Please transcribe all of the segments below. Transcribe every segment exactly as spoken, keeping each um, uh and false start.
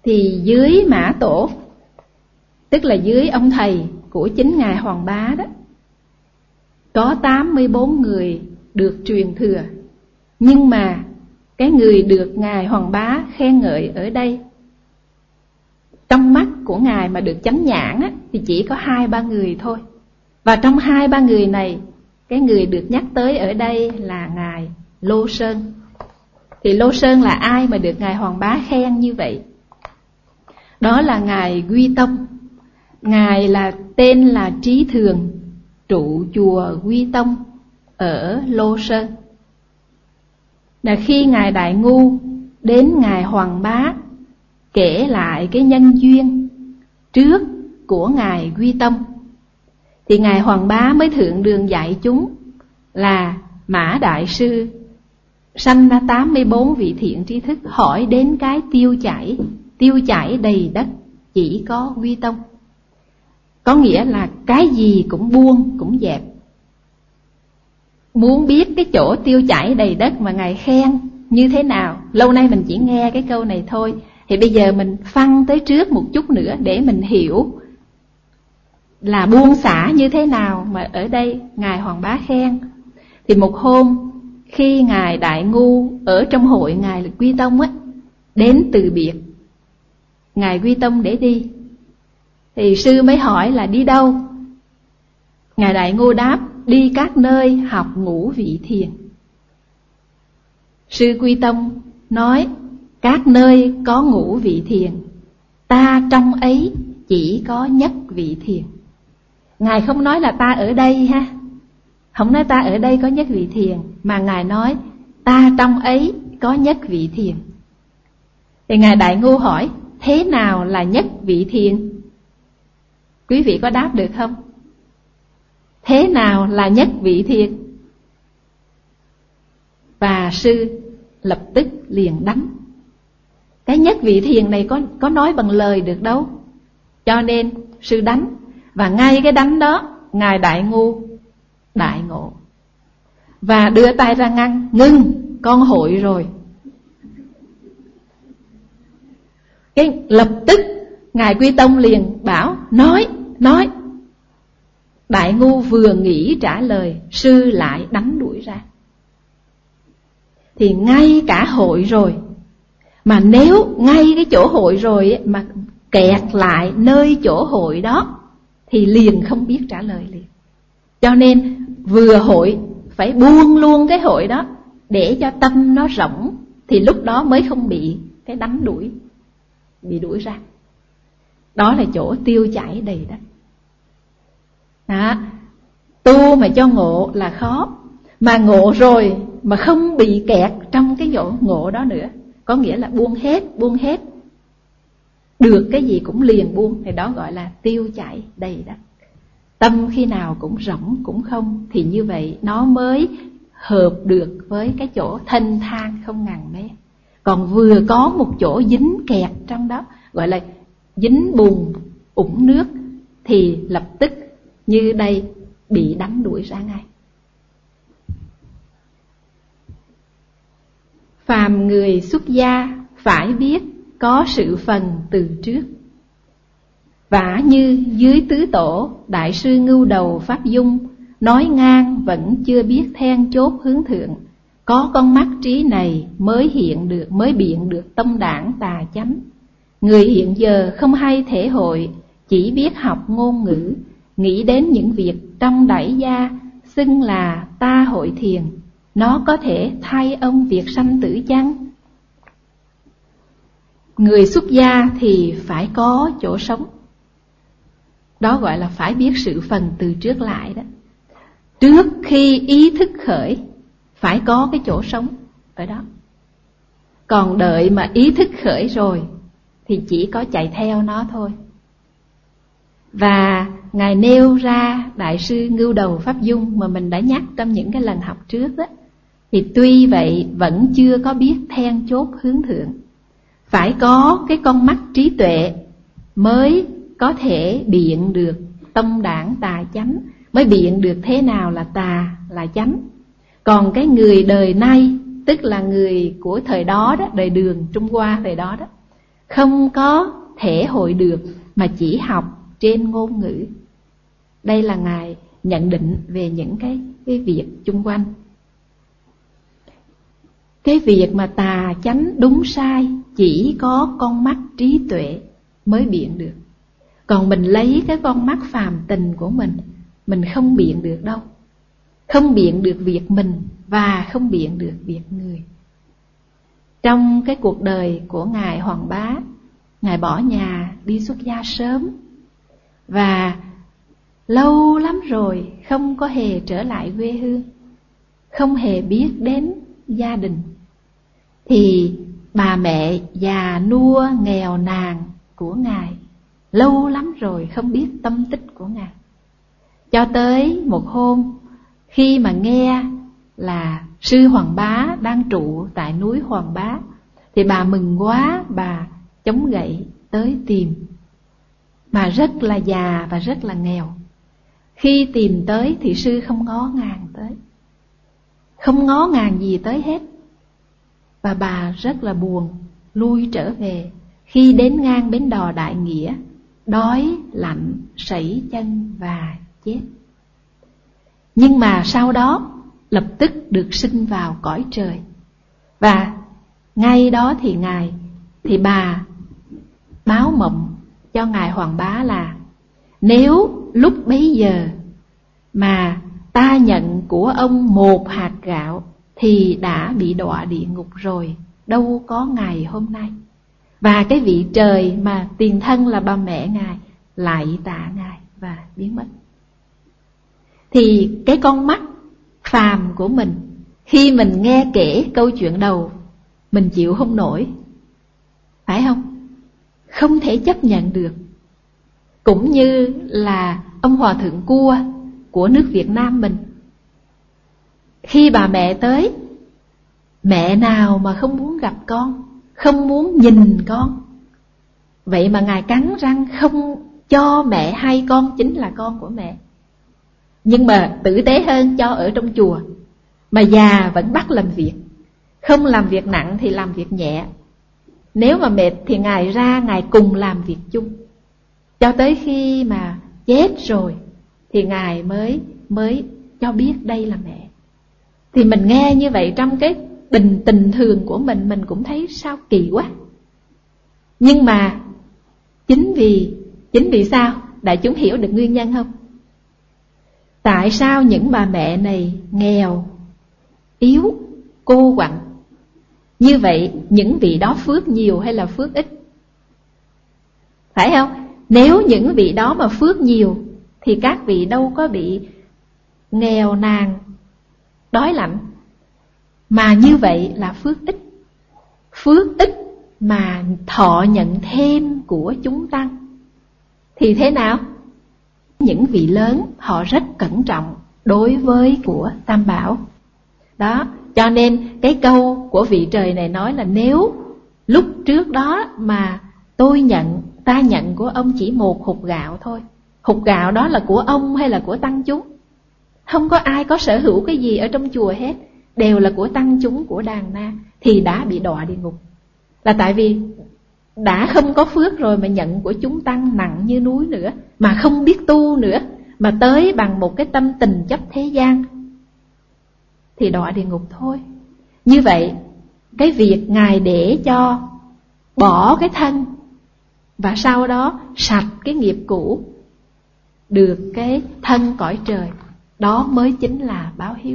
Thì dưới Mã Tổ, tức là dưới ông thầy của chính Ngài Hoàng Bá đó, có tám mươi bốn người được truyền thừa. Nhưng mà cái người được Ngài Hoàng Bá khen ngợi ở đây, trong mắt của Ngài mà được chánh nhãn á, thì chỉ có hai ba người thôi. Và trong hai ba người này, cái người được nhắc tới ở đây là Ngài Lô Sơn. Thì Lô Sơn là ai mà được Ngài Hoàng Bá khen như vậy? Đó là Ngài Quy Tông. Ngài là tên là Trí Thường, trụ chùa Quy Tông ở Lô Sơn. Là khi Ngài Đại Ngu đến Ngài Hoàng Bá kể lại cái nhân duyên trước của Ngài Quy Tông, thì Ngài Hoàng Bá mới thượng đường dạy chúng là Mã Đại Sư sanh ra tám mươi bốn vị thiện trí thức, hỏi đến cái tiêu chảy, tiêu chảy đầy đất chỉ có Quy Tông. Có nghĩa là cái gì cũng buông, cũng dẹp. Muốn biết cái chỗ tiêu chảy đầy đất mà Ngài khen như thế nào, lâu nay mình chỉ nghe cái câu này thôi, thì bây giờ mình phăng tới trước một chút nữa để mình hiểu là buông xả như thế nào mà ở đây Ngài Hoàng Bá khen. Thì một hôm khi Ngài Đại Ngu ở trong hội Ngài Quy Tông á, đến từ biệt Ngài Quy Tông để đi, thì sư mới hỏi là đi đâu? Ngài Đại Ngu đáp đi các nơi học ngũ vị thiền. Sư Quy Tông nói các nơi có ngũ vị thiền, ta trong ấy chỉ có nhất vị thiền. Ngài không nói là ta ở đây ha, không nói ta ở đây có nhất vị thiền, mà Ngài nói ta trong ấy có nhất vị thiền. Thì Ngài Đại Ngu hỏi thế nào là nhất vị thiền? Quý vị có đáp được không? Thế nào là nhất vị thiền? Và sư lập tức liền đánh. Cái nhất vị thiền này có, có nói bằng lời được đâu. Cho nên sư đánh. Và ngay cái đánh đó, Ngài Đại Ngu đại ngộ và đưa tay ra ngăn, ngưng, con hội rồi. Cái lập tức Ngài Quy Tông liền bảo nói, nói. Đại Ngu vừa nghĩ trả lời, sư lại đánh đuổi ra. Thì ngay cả hội rồi, mà nếu ngay cái chỗ hội rồi mà kẹt lại nơi chỗ hội đó thì liền không biết trả lời liền. Cho nên vừa hội phải buông luôn cái hội đó để cho tâm nó rỗng, thì lúc đó mới không bị cái đánh đuổi, bị đuổi ra. Đó là chỗ tiêu chảy đầy đất. Đó. Tu mà cho ngộ là khó, mà ngộ rồi mà không bị kẹt trong cái chỗ ngộ đó nữa, có nghĩa là buông hết, buông hết, được cái gì cũng liền buông, thì đó gọi là tiêu chảy đầy đất. Tâm khi nào cũng rỗng, cũng không, thì như vậy nó mới hợp được với cái chỗ thanh thang không ngần mé. Còn vừa có một chỗ dính kẹt trong đó, gọi là dính bùn ủng nước, thì lập tức như đây bị đánh đuổi ra ngay. Phàm người xuất gia phải biết có sự phần từ trước. Vả như dưới tứ tổ Đại sư Ngưu Đầu Pháp Dung nói ngang vẫn chưa biết then chốt hướng thượng. Có con mắt trí này mới hiện được, mới biện được tâm đảng tà chánh. Người hiện giờ không hay thể hội, chỉ biết học ngôn ngữ, nghĩ đến những việc trong đẩy gia, xưng là ta hội thiền. Nó có thể thay ông việc sanh tử chăng? Người xuất gia thì phải có chỗ sống. Đó gọi là phải biết sự phần từ trước lại đó. Trước khi ý thức khởi, phải có cái chỗ sống ở đó. Còn đợi mà ý thức khởi rồi thì chỉ có chạy theo nó thôi. Và Ngài nêu ra Đại sư Ngưu Đầu Pháp Dung mà mình đã nhắc trong những cái lần học trước đó, thì tuy vậy vẫn chưa có biết then chốt hướng thượng. Phải có cái con mắt trí tuệ mới có thể biện được tâm đảng tà chánh, mới biện được thế nào là tà, là chánh. Còn cái người đời nay, tức là người của thời đó đó, đời Đường Trung Hoa thời đó đó, không có thể hội được mà chỉ học trên ngôn ngữ. Đây là Ngài nhận định về những cái, cái việc chung quanh. Cái việc mà tà chánh đúng sai chỉ có con mắt trí tuệ mới biện được. Còn mình lấy cái con mắt phàm tình của mình, mình không biện được đâu. Không biện được việc mình và không biện được việc người. Trong cái cuộc đời của Ngài Hoàng Bá, Ngài bỏ nhà đi xuất gia sớm, và lâu lắm rồi không có hề trở lại quê hương, không hề biết đến gia đình. Thì bà mẹ già nua nghèo nàn của Ngài lâu lắm rồi không biết tâm tích của Ngài. Cho tới một hôm, khi mà nghe là sư Hoàng Bá đang trụ tại núi Hoàng Bá, thì bà mừng quá, bà chống gậy tới tìm. Mà rất là già và rất là nghèo. Khi tìm tới thì sư không ngó ngàng tới, không ngó ngàng gì tới hết. Và bà rất là buồn, lui trở về. Khi đến ngang bến đò Đại Nghĩa, đói, lạnh, sẩy chân và chết. Nhưng mà sau đó lập tức được sinh vào cõi trời. Và ngay đó thì Ngài, thì bà báo mộng cho Ngài Hoàng Bá là: nếu lúc bấy giờ mà ta nhận của ông một hạt gạo thì đã bị đọa địa ngục rồi, đâu có ngày hôm nay. Và cái vị trời mà tiền thân là bà mẹ Ngài lại tạ Ngài và biến mất. Thì cái con mắt phàm của mình, khi mình nghe kể câu chuyện đầu, mình chịu không nổi, phải không? Không thể chấp nhận được. Cũng như là ông Hòa Thượng Cua của nước Việt Nam mình, khi bà mẹ tới, mẹ nào mà không muốn gặp con, không muốn nhìn con. Vậy mà Ngài cắn răng không cho mẹ hay con chính là con của mẹ. Nhưng mà tử tế hơn cho ở trong chùa, mà già vẫn bắt làm việc. Không làm việc nặng thì làm việc nhẹ. Nếu mà mệt thì Ngài ra, Ngài cùng làm việc chung. Cho tới khi mà chết rồi thì Ngài mới, mới cho biết đây là mẹ. Thì mình nghe như vậy trong cái bình tình thường của mình, mình cũng thấy sao kỳ quá. Nhưng mà chính vì, chính vì sao? Đại chúng hiểu được nguyên nhân không? Tại sao những bà mẹ này nghèo, yếu, cô quạnh? Như vậy những vị đó phước nhiều hay là phước ít? Phải không? Nếu những vị đó mà phước nhiều thì các vị đâu có bị nghèo nàn, đói lạnh. Mà như vậy là phước ít. Phước ít mà thọ nhận thêm của chúng tăng thì thế nào? Những vị lớn họ rất cẩn trọng đối với của Tam Bảo. Đó, cho nên cái câu của vị trời này nói là: nếu lúc trước đó mà tôi nhận, ta nhận của ông chỉ một hột gạo thôi, hột gạo đó là của ông hay là của tăng chúng? Không có ai có sở hữu cái gì ở trong chùa hết, đều là của tăng chúng, của đàn na, thì đã bị đọa địa ngục. Là tại vì đã không có phước rồi mà nhận của chúng tăng nặng như núi nữa, mà không biết tu nữa, mà tới bằng một cái tâm tình chấp thế gian, thì đọa địa ngục thôi. Như vậy cái việc Ngài để cho bỏ cái thân và sau đó sạch cái nghiệp cũ, được cái thân cõi trời, đó mới chính là báo hiếu.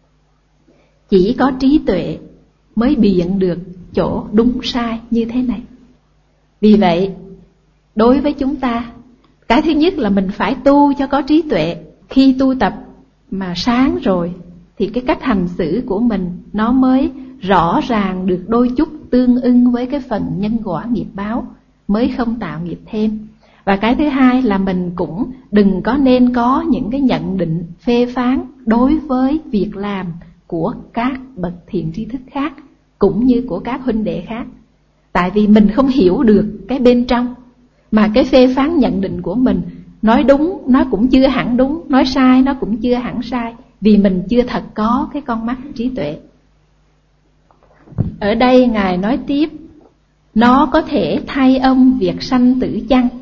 Chỉ có trí tuệ mới biện được chỗ đúng sai như thế này. Vì vậy đối với chúng ta, cái thứ nhất là mình phải tu cho có trí tuệ. Khi tu tập mà sáng rồi thì cái cách hành xử của mình nó mới rõ ràng được đôi chút tương ưng với cái phần nhân quả nghiệp báo, mới không tạo nghiệp thêm. Và cái thứ hai là mình cũng đừng có nên có những cái nhận định phê phán đối với việc làm của các bậc thiện tri thức khác, cũng như của các huynh đệ khác. Tại vì mình không hiểu được cái bên trong, mà cái phê phán nhận định của mình, nói đúng nó cũng chưa hẳn đúng, nói sai nó cũng chưa hẳn sai, vì mình chưa thật có cái con mắt trí tuệ. Ở đây Ngài nói tiếp nó có thể thay ông việc sanh tử chăng?